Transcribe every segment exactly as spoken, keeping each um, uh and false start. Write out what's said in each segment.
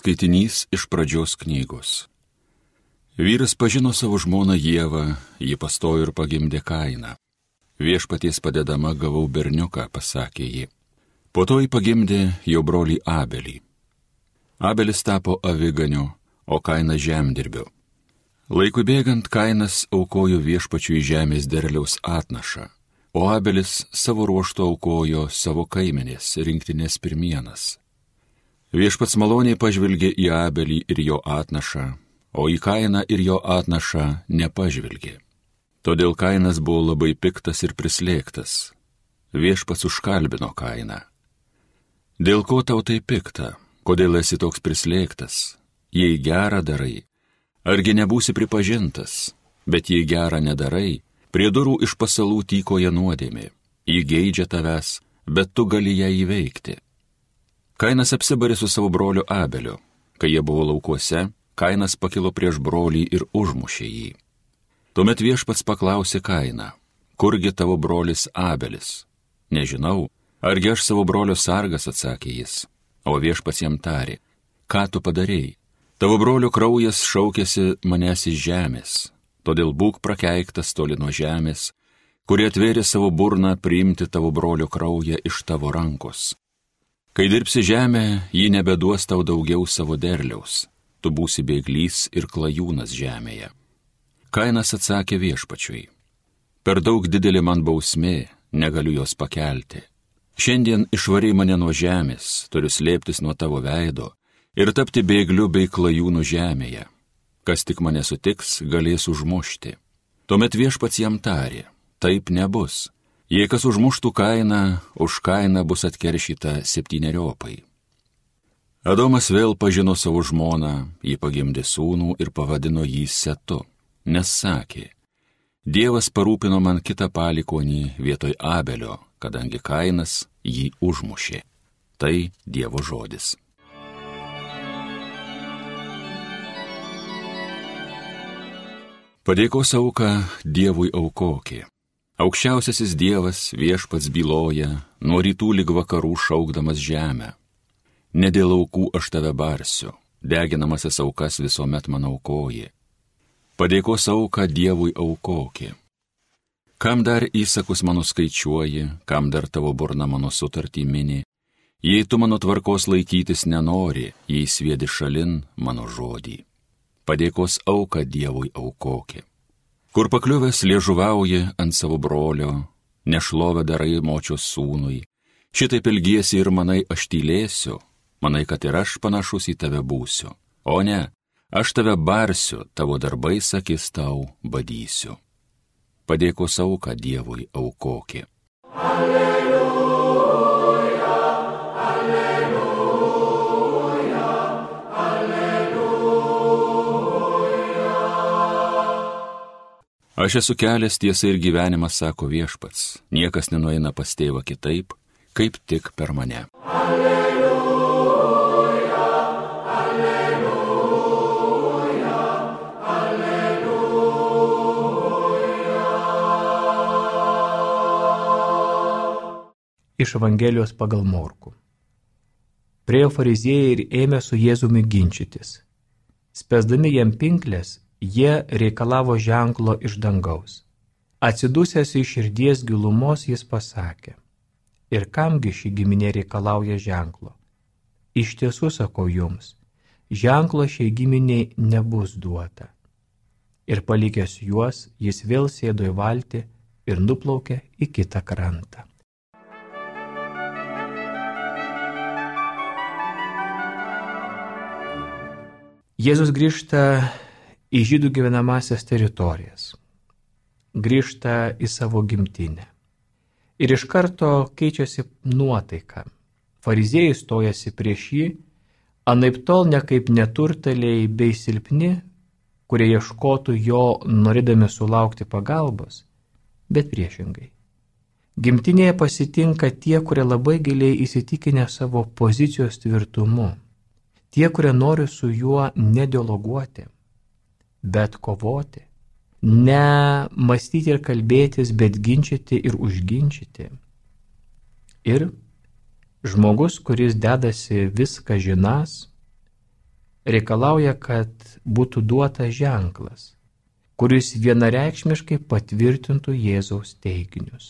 Skaitinys iš pradžios knygos. Vyras pažino savo žmoną Ievą, ji pastojo ir pagimdė Kainą. Viešpaties padedama gavau berniuką, pasakė ji. Po to ji pagimdė jo brolį Abelį. Abelis tapo aviganiu, o Kainas žemdirbiu. Laikui bėgant Kainas aukojo viešpačiui žemės derliaus atnašą, o Abelis savo ruožtu aukojo savo kaimenės rinktinės pirmienas. Viešpats maloniai pažvelgė į Abelį ir jo atnašą, o į Kainą ir jo atnašą nepažvelgė. Todėl Kainas buvo labai piktas ir prislėgtas. Viešpats užkalbino Kainą. Dėl ko tau tai pikta? Kodėl esi toks prislėgtas? Jei gerą darai, argi nebūsi pripažintas? Bet jei gerą nedarai, prie durų iš pasalų tykoja nuodėmė. Ji geidžia tavęs, bet tu gali ją įveikti. Kainas apsibarė su savo broliu Abeliu. Kai jie buvo laukuose, Kainas pakilo prieš brolį ir užmušė jį. Tuomet viešpats paklausė Kainą, kurgi tavo brolis Abelis? Nežinau, argi aš savo brolio sargas, atsakė jis. O viešpats jam tarė, ką tu padarei? Tavo brolio kraujas šaukėsi manęs iš žemės, todėl būk prakeiktas toli nuo žemės, kuri atvėrė savo burną priimti tavo brolio kraują iš tavo rankos. Kai dirbsi žemę, ji nebeduos tau daugiau savo derliaus, tu būsi bėglys ir klajūnas žemėje. Kainas atsakė viešpačiui, per daug didelė man bausmė, negaliu jos pakelti. Šiandien išvarei mane nuo žemės, turiu slėptis nuo tavo veido ir tapti bėgliu bei klajūnu žemėje. Kas tik mane sutiks, galės užmušti. Tuomet viešpats jam tarė, taip nebus. Jei kas užmuštų Kainą, už Kainą bus atkeršyta septyniopai. Adomas vėl pažino savo žmoną, jį pagimdė sūnų ir pavadino jį Setu, nes sakė, Dievas parūpino man kitą palikonį vietoj Abelio, kadangi Kainas jį užmušė. Tai Dievo žodis. Padėkos auką Dievui aukokė. Aukščiausiasis Dievas viešpats byloja, nuo rytų lig vakarų šaukdamas žemę. Ne dėl aukų aš tave barsiu, deginamasis aukas visuomet man aukoji. Padėkos auką Dievui aukokė. Kam dar įsakus mano skaičiuoji, kam dar tavo burna mano sutartį mini, jei tu mano tvarkos laikytis nenori, jei sviedi šalin mano žodį. Padėkos auką Dievui aukokė. Kur pakliuvęs liežuvauji ant savo brolio, nešlovę darai močios sūnui, šitaip ilgiesi ir manai aš tylėsiu, manai, kad ir aš panašus į tave būsiu. O ne, aš tave barsiu, tavo darbais akis tau badysiu. Padėkos auką Dievui aukokė. Alleluja, alleluja, alleluja. Aš esu kelias, tiesa ir gyvenimas, sako viešpats. Niekas nenueina pas tėvą kitaip, kaip tik per mane. Alleluja, alleluja, alleluja. Iš Evangelijos pagal Morkų. Priėjo fariziejai ir ėmė su Jėzumi ginčytis. Spęsdami jam pinklės, jie reikalavo ženklo iš dangaus. Atsidusęs iš širdies gilumos jis pasakė, ir kamgi ši giminė reikalauja ženklo? Iš tiesų sakau jums, ženklo šiai giminiai nebus duota. Ir palikęs juos, jis vėl sėdo į valtį ir nuplaukė į kitą krantą. Jėzus grįžta į žydų gyvenamasias teritorijas, grįžta į savo gimtinę. Ir iš karto keičiasi nuotaika. Fariziejai stojasi prieš jį, anaiptol ne kaip neturtaliai bei silpni, kurie ieškotų jo norėdami sulaukti pagalbos, bet priešingai. Gimtinėje pasitinka tie, kurie labai giliai įsitikinę savo pozicijos tvirtumu, tie, kurie nori su juo nedialoguoti, bet kovoti, ne mąstyti ir kalbėtis, bet ginčyti ir užginčyti. Ir žmogus, kuris dedasi viską žinas, reikalauja, kad būtų duotas ženklas, kuris vienareikšmiškai patvirtintų Jėzaus teiginius.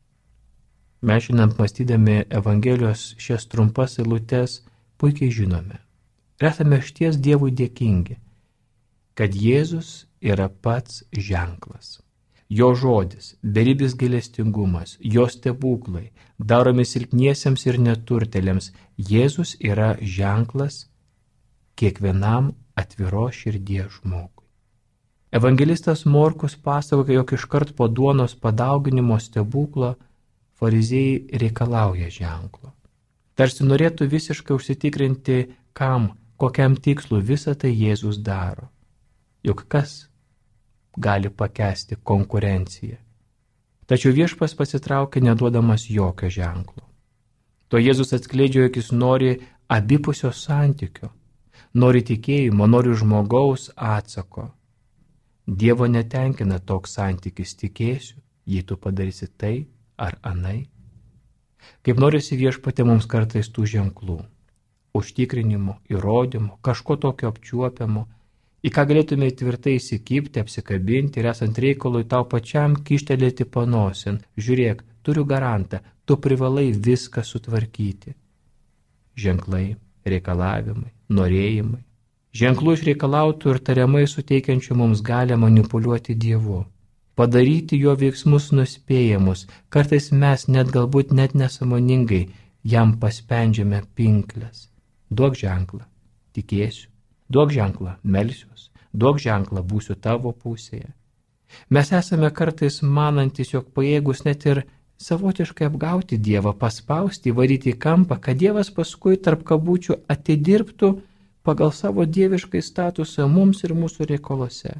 Mes šiandien mąstydami Evangelijos šias trumpas eilutes puikiai žinome ir esame šties Dievui dėkingi, kad Jėzus yra pats ženklas. Jo žodis, beribis gailestingumas, jo stebuklai, daromi silpniesiems ir neturtėliams, Jėzus yra ženklas kiekvienam atviros širdies žmogui. Evangelistas Morkus pasakoja, jog iškart po duonos padauginimo stebuklo fariziejai reikalauja ženklo. Tarsi norėtų visiškai užsitikrinti, kam, kokiam tikslu visą tai Jėzus daro. Juk kas gali pakęsti konkurenciją? Tačiau viešpas pasitraukia neduodamas jokio ženklo. To Jėzus atskleidžia, jog jis nori abipusio santykio, nori tikėjimo, nori žmogaus atsako. Dievo netenkina toks santykis, tikėsiu, jei tu padarysi tai ar anai. Kaip norisi viešpatė mums kartais tų ženklų, užtikrinimo, įrodymo, kažko tokio apčiuopiamo, į ką galėtume tvirtai įsikibti, apsikabinti ir esant reikalui tau pačiam kištelėti panosin. Žiūrėk, turiu garantą, tu privalai viską sutvarkyti. Ženklai, reikalavimai, norėjimai. Ženklų išreikalautų ir tariamai suteikiančių mums galę manipuliuoti Dievu, padaryti jo veiksmus nuspėjamus, kartais mes net galbūt net nesąmoningai jam paspendžiame pinkles. Duok ženklą, tikėsiu, duok ženklą, melsiuos, duok ženklą, būsiu tavo pusėje. Mes esame kartais manantis, jog pajėgus net ir savotiškai apgauti Dievą, paspausti, įvaryti į kampą, kad Dievas paskui tarp kabučių atidirbtų pagal savo dieviškai statusą mums ir mūsų reikalose.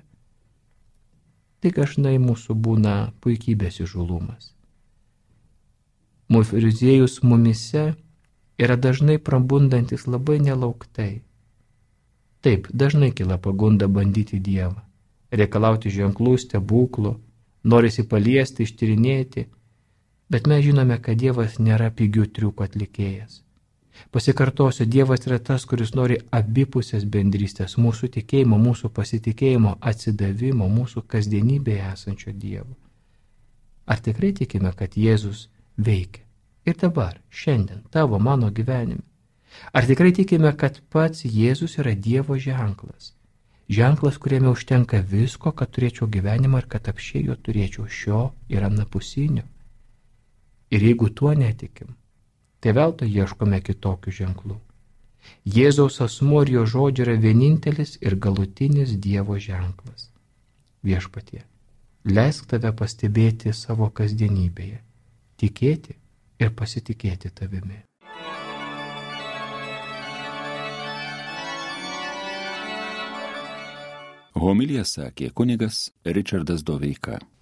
Tai dažnai mūsų būna puikybės įžulumas. Mūsų fariziejus mumise yra dažnai prabundantis labai nelauktai. Taip, dažnai kyla pagunda bandyti Dievą, reikalauti ženklų, stebuklų, norisi paliesti, ištyrinėti, bet mes žinome, kad Dievas nėra pigių triukų atlikėjas. Pasikartosiu, Dievas yra tas, kuris nori abipusės bendrystės, mūsų tikėjimo, mūsų pasitikėjimo, atsidavimo, mūsų kasdienybėje esančio Dievo. Ar tikrai tikime, kad Jėzus veikia ir dabar, šiandien, tavo, mano gyvenime? Ar tikrai tikime, kad pats Jėzus yra Dievo ženklas? Ženklas, kuriame užtenka visko, kad turėčiau gyvenimą ir kad apšiai jo turėčiau šio ir anapusinio. Ir jeigu tuo netikim, tai veltui ieškome kitokių ženklų. Jėzaus asmuo ir jo žodžiai yra vienintelis ir galutinis Dievo ženklas. Viešpatie, leisk tave pastebėti savo kasdienybėje, tikėti ir pasitikėti tavimi. Homiliją sakė kunigas Ričardas Doveika.